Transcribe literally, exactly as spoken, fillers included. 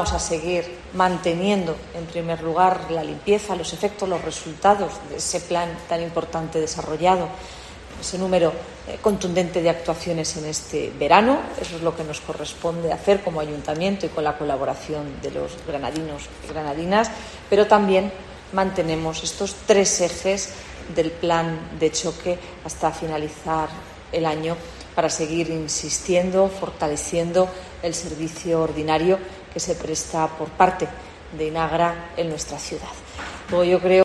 vamos a seguir manteniendo, en primer lugar, la limpieza, los efectos, los resultados de ese plan tan importante desarrollado, ese número eh, contundente de actuaciones en este verano. Eso es lo que nos corresponde hacer como ayuntamiento y con la colaboración de los granadinos y granadinas, pero también mantenemos estos tres ejes del plan de choque hasta finalizar el año para seguir insistiendo, fortaleciendo el servicio ordinario que se presta por parte de Inagra en nuestra ciudad. Luego, yo creo